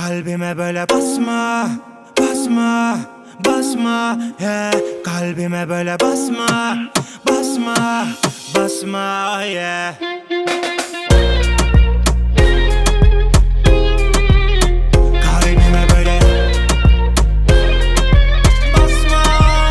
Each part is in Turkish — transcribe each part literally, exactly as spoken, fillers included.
Kalbime böyle basma, basma, basma, yeah. Kalbime böyle basma, basma, basma, yeah. Kalbime böyle basma.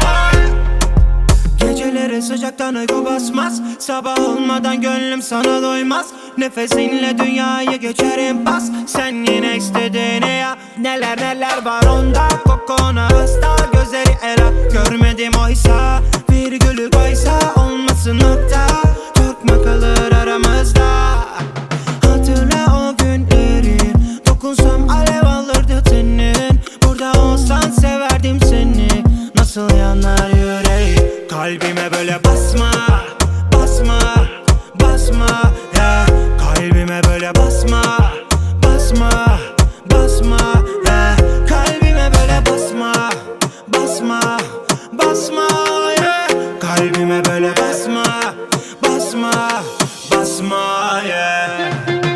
Geceleri sıcaktan uyku basmaz, sabah olmadan gönlüm sana doymaz. Nefesinle dünyayı geçerim pas. Sen yine istediğini yap. Neler neler var onda, kokona hasta. Gözleri ela, görmedim oysa. Virgülü koysa olmasın nokta. Korkma kalır aramızda. Hatırla o günleri, dokunsam alev alırdı tenin. Burada olsan severdim seni. Nasıl yanar yüreğim. Kalbime böyle basma, basma, basma, yeah. Kalbime böyle basma, basma, basma, yeah. Kalbime böyle basma, basma, basma, yeah. Kalbime böyle basma, basma, basma, yeah.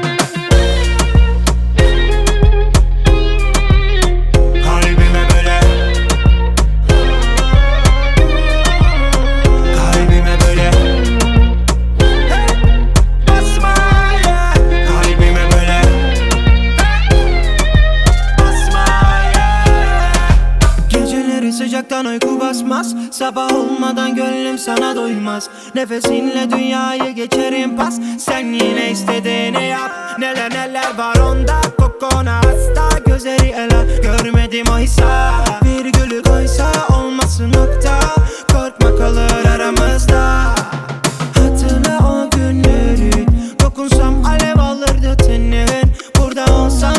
Kalbime böyle, kalbime böyle basma, yeah. Kalbime böyle basma, yeah. Geceleri sıcaktan uyku basmaz, sabah olmadan gönlüm sana doymaz. Nefesinle dünyayı geçerim pas. Sen yine istediğini yap. Neler neler var onda, kokona hasta. Gözleri ela, görmedim oysa. Virgülü koysa olmasın nokta. Korkma kalır aramızda. Hatırla o günleri, dokunsam alev alırdı tenin. Burada olsan